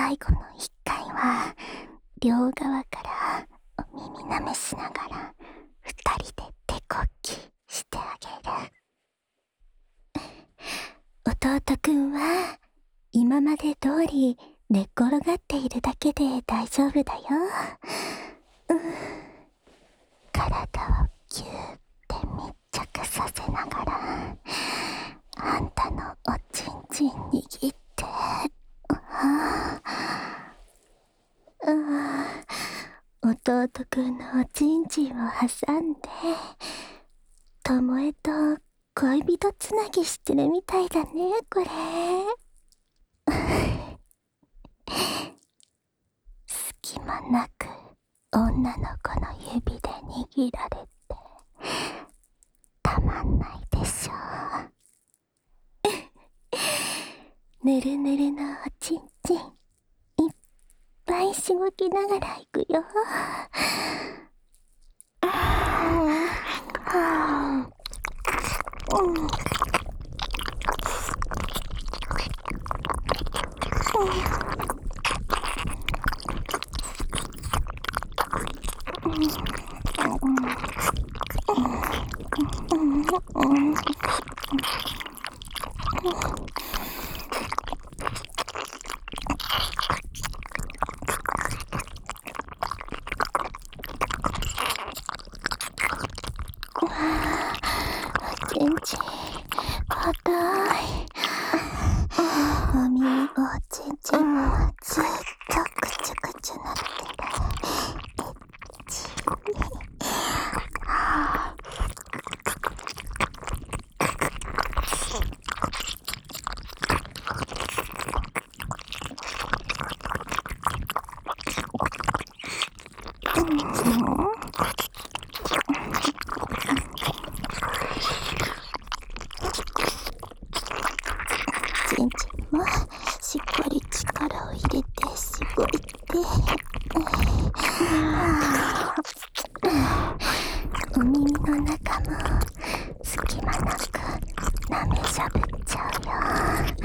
最後の一回は両側からお耳舐めしながら二人で手こきしてあげる。弟くんは今まで通り寝っ転がっているだけで大丈夫だよ。体をギューって密着させながらあんたのおちんちん握って、弟くんのおちんちんを挟んでともえと恋人つなぎしてるみたいだね、これ。隙間なく女の子の指で握られてたまんないでしょう。ぬるぬるのおちんちんいっぱいしごきながらいくよ。おちんちん硬い。お耳もおちんちんもずっとくちゅくちゅなってる。ちんちんもしっかり力を入れてしごいて、お耳の中も隙間なく舐めしゃぶっちゃうよ。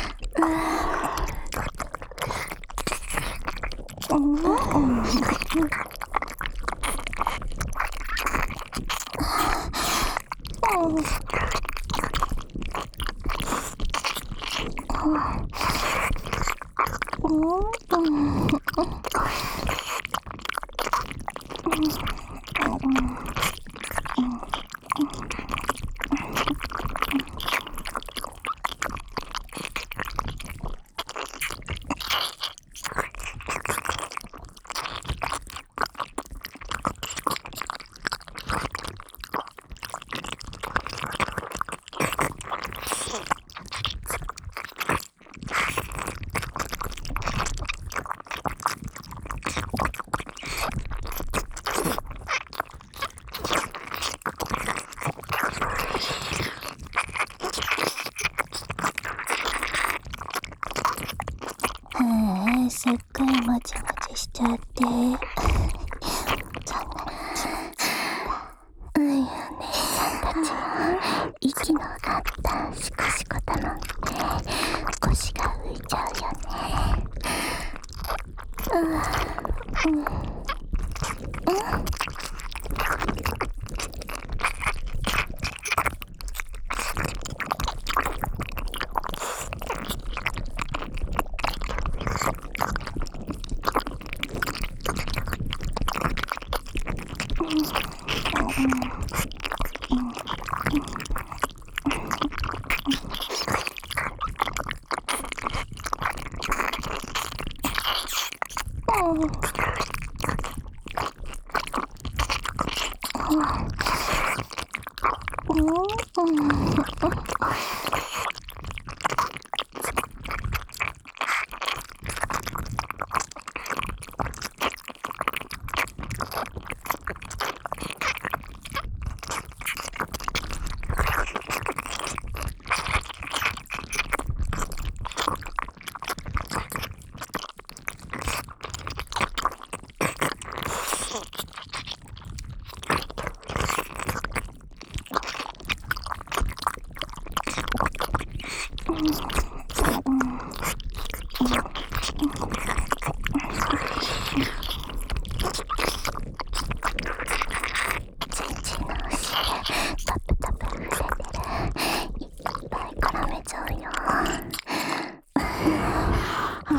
すっごいもちもちしちゃって、そんなお姉さんたちも息の合ったシコシコ頼んで腰が浮いちゃうよね。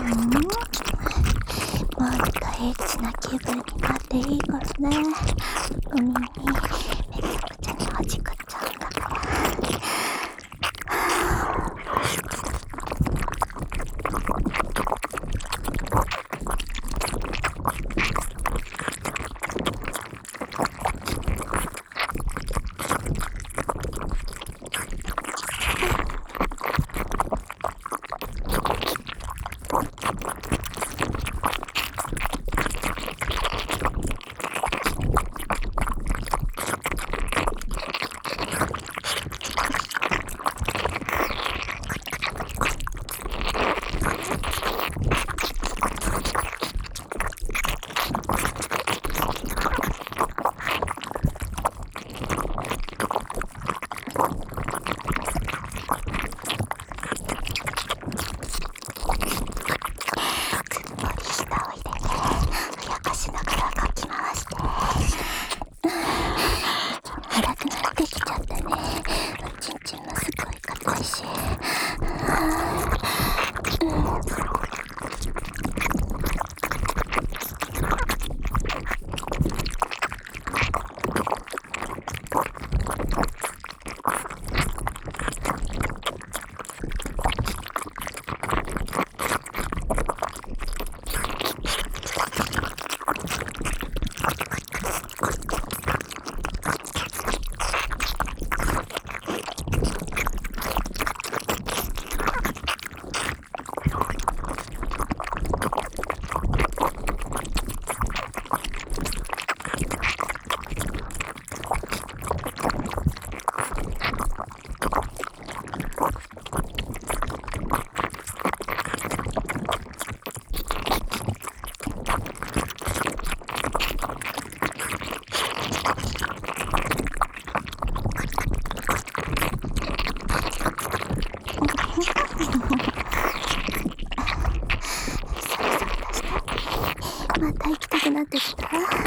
もっとエッチな気分になっていいからね。海にめちゃくちゃにはじくっちゃうんだから。また行きたくなってきた。いいんだよ、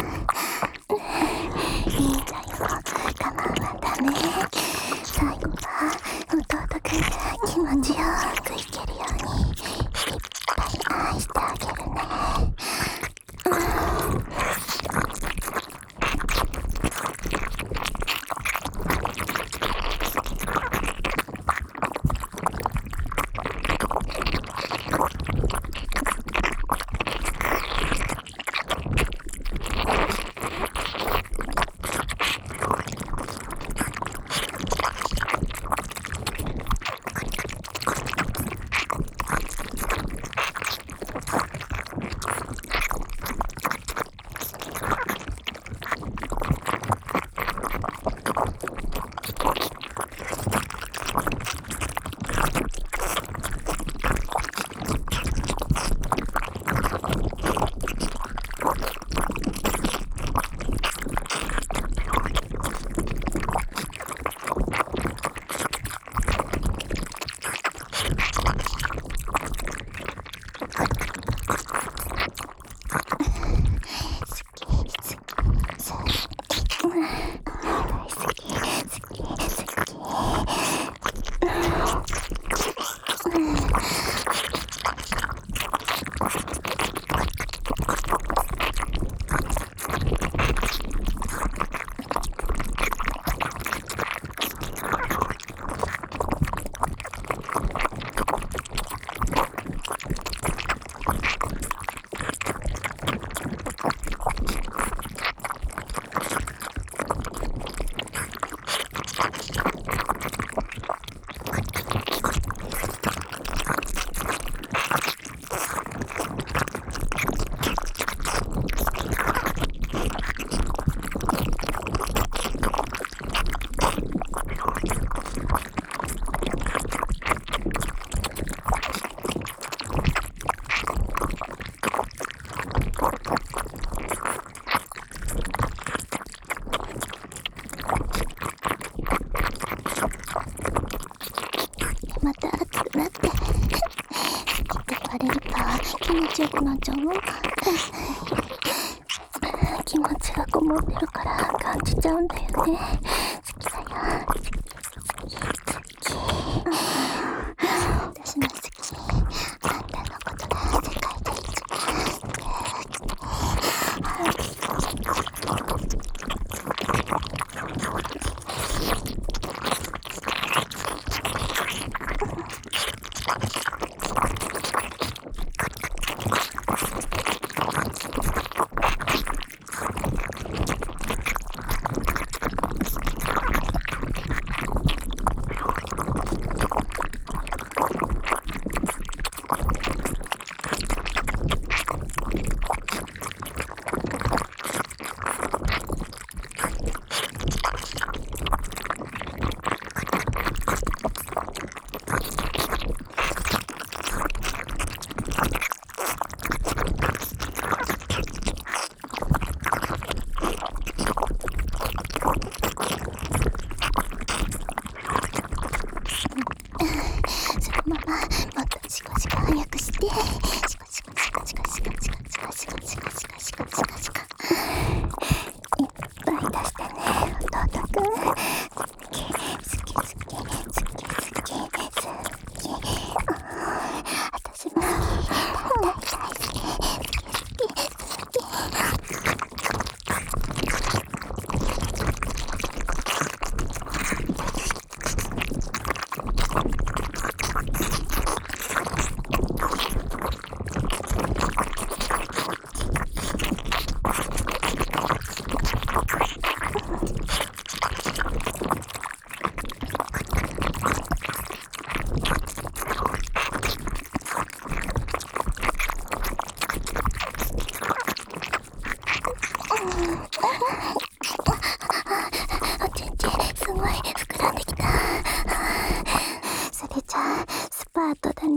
我慢はダメ。最後は弟くんが気持ちよくいけるようにいっぱい愛してあげるね。また熱くなって好きって言われると気持ちよくなっちゃうの。気持ちがこもってるから感じちゃうんだよね。好きだよ、好き私の好き、あんたのことが全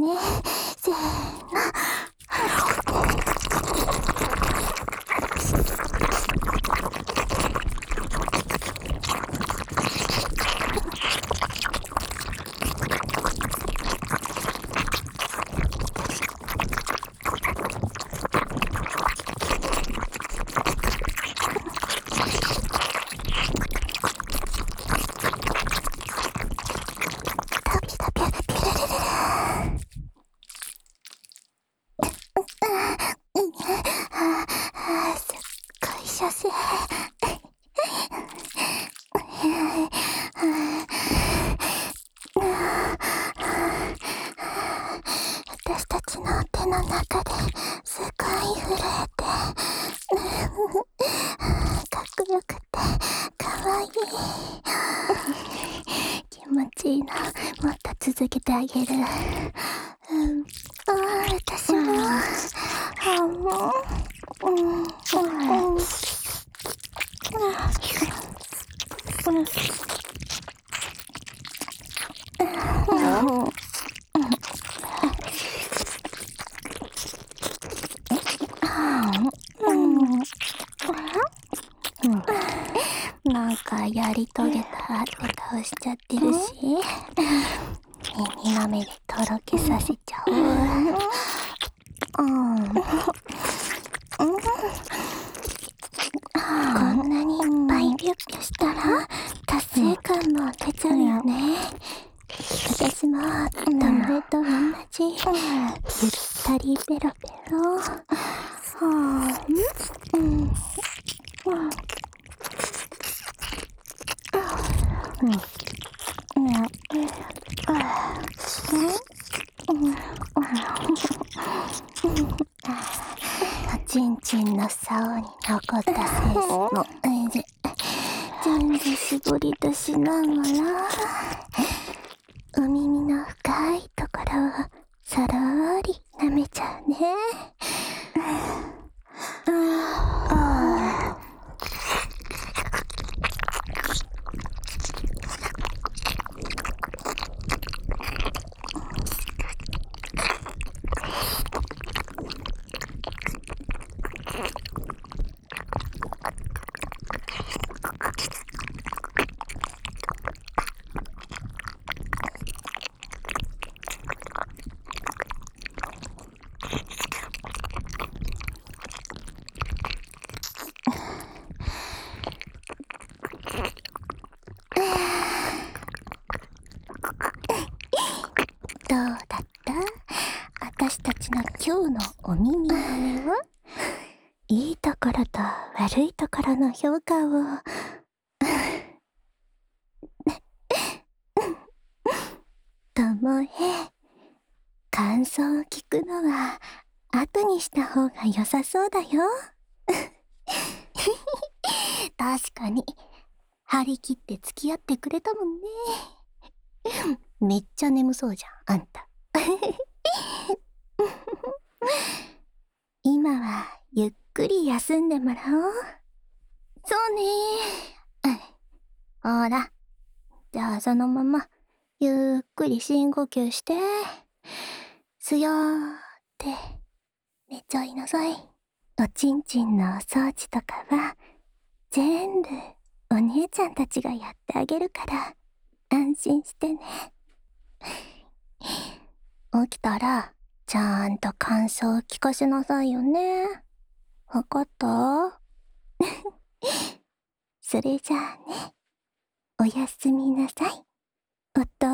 せーの。タピタピピルルルル。すっごい射精。私たちの手の中ですごい震えて、かっこよくてかわいい。気持ちいいな。もっと続けてあげる。私も。なんかやり遂げたって顔しちゃってるし、耳まめでとろけさせちゃおう。こんなにいっぱいビュッビュしたら達成感も出ちゃうよね。私も友達と同じゆったりペロペロ。おちんちんの竿に残った精子の順次絞り出しながら、お耳の深いところをそろり舐めちゃうね。どうだった？私たちの今日のお耳の目は？いいところと悪いところの評価をともへ、感想を聞くのは後にした方が良さそうだよ。確かに張り切って付き合ってくれたもんね。めっちゃ眠そうじゃん、あんた。今はゆっくり休んでもらおう。そうね。ほら、じゃあそのままゆっくり深呼吸して、すよーって寝ちゃいなさい。おちんちんのお掃除とかは全部お姉ちゃんたちがやってあげるから安心してね。起きたらちゃんと感想を聞かせなさいよね。わかった？それじゃあね、おやすみなさい、お父